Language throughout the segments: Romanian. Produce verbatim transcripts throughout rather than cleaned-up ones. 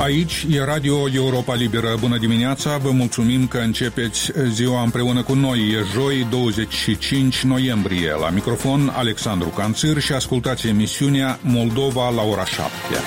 Aici e Radio Europa Liberă. Bună dimineața, vă mulțumim că începeți ziua împreună cu noi. E joi, douăzeci și cinci noiembrie. La microfon Alexandru Canțir și ascultați emisiunea Moldova la ora șapte.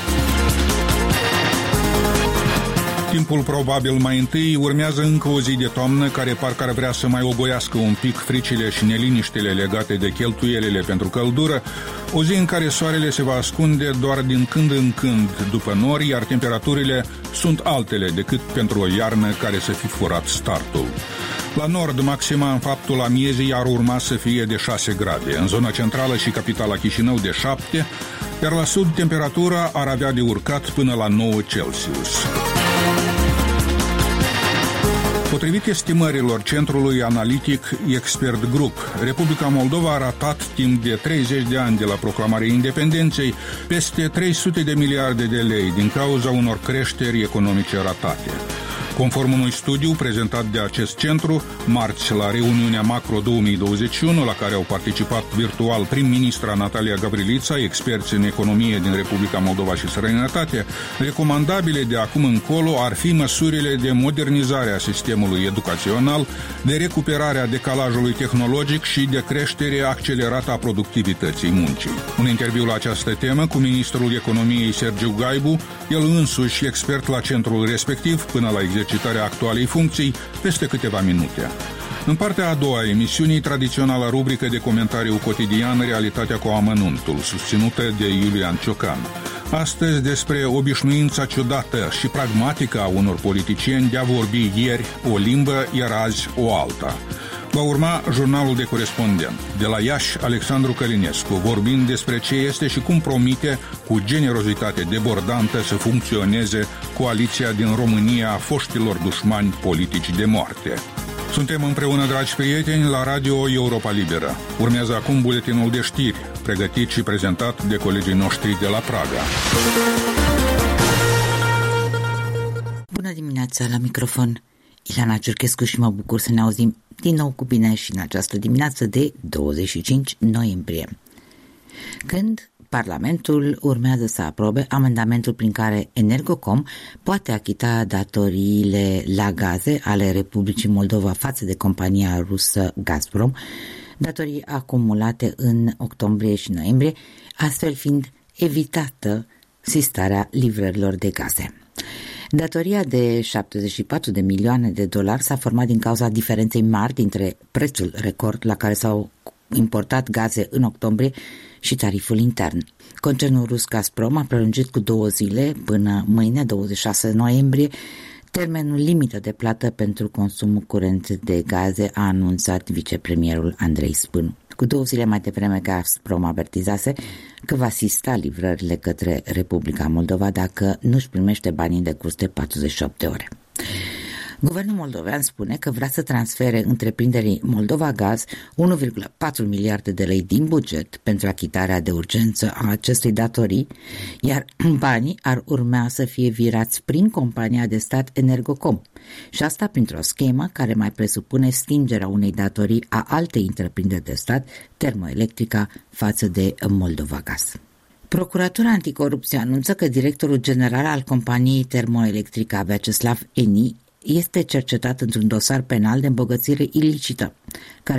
Timpul probabil mai întâi, urmează încă o zi de toamnă care parcă ar vrea să mai ogoiască un pic fricile și neliniștile legate de cheltuielile pentru căldură, o zi în care soarele se va ascunde doar din când în când după nori, iar temperaturile sunt altele decât pentru o iarnă care să fi furat startul. La nord, maxima în faptul amiezii ar urma să fie de șase grade, în zona centrală și capitala Chișinău de șapte, iar la sud temperatura ar avea de urcat până la nouă Celsius. Potrivit estimărilor Centrului Analitic Expert Group, Republica Moldova a ratat timp de treizeci de ani de la proclamarea independenței peste trei sute de miliarde de lei din cauza unor creșteri economice ratate. Conform unui studiu prezentat de acest centru, marți la reuniunea Macro două mii douăzeci și unu, la care au participat virtual prim-ministra Natalia Gavrilița, experți în economie din Republica Moldova și străinătate, recomandabile de acum încolo ar fi măsurile de modernizare a sistemului educațional, de recuperare a decalajului tehnologic și de creștere accelerată a productivității muncii. Un interviu la această temă cu ministrul economiei Sergiu Gaibu, el însuși expert la centrul respectiv până la exercitarea actualei funcții, peste câteva minute. În partea a doua a emisiunii, tradiționala rubrică de comentariu cotidian Realitatea cu amănuntul, susținută de Iulian Ciocan. Astăzi despre obișnuința ciudată și pragmatică a unor politicieni de a vorbi ieri o limbă, iar azi o alta. Va urma jurnalul de corespondent. De la Iași, Alexandru Călinescu, vorbind despre ce este și cum promite, cu generozitate debordantă, să funcționeze coaliția din România a foștilor dușmani politici de moarte. Suntem împreună, dragi prieteni, la Radio Europa Liberă. Urmează acum buletinul de știri, pregătit și prezentat de colegii noștri de la Praga. Bună dimineața, la microfon Ileana Ciurchescu și mă bucur să ne auzim din nou cu bine și în această dimineață de douăzeci și cinci noiembrie, când Parlamentul urmează să aprobe amendamentul prin care Energocom poate achita datoriile la gaze ale Republicii Moldova față de compania rusă Gazprom, datorii acumulate în octombrie și noiembrie, astfel fiind evitată sistarea livrărilor de gaze. Datoria de șaptezeci și patru de milioane de dolari s-a format din cauza diferenței mari dintre prețul record la care s-au importat gaze în octombrie și tariful intern. Concernul rus Gazprom a prelungit cu două zile, până mâine, douăzeci și șase noiembrie, termenul limită de plată pentru consumul curent de gaze, a anunțat vicepremierul Andrei Spânu. Cu două zile mai devreme, Gazprom avertizase că va asista livrările către Republica Moldova dacă nu-și primește banii în decurs de patruzeci și opt de ore. Guvernul moldovean spune că vrea să transfere întreprinderii Moldova Gaz unu virgulă patru miliarde de lei din buget pentru achitarea de urgență a acestei datorii, iar banii ar urma să fie virați prin compania de stat Energocom, și asta printr-o schemă care mai presupune stingerea unei datorii a altei întreprinderi de stat, Termoelectrica, față de Moldova Gaz. Procuratura Anticorupție anunță că directorul general al companiei Termoelectrica, Vyacheslav Eni, este cercetat într-un dosar penal de îmbogățire ilicită, care